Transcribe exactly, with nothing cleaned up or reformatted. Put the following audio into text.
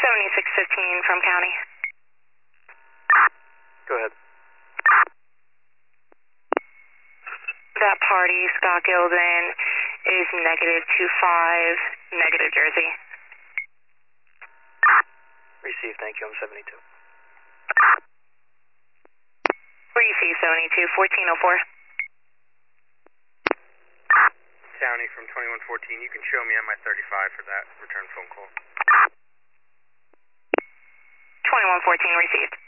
seventy-six fifteen from County. Go ahead. That party, Scott Gilden, is negative two five, negative Jersey. Receive, thank you, I'm seventy-two. Receive seventy-two, fourteen oh four. County from twenty-one fourteen, you can show me on my thirty-five for that return phone call. twenty-one fourteen received.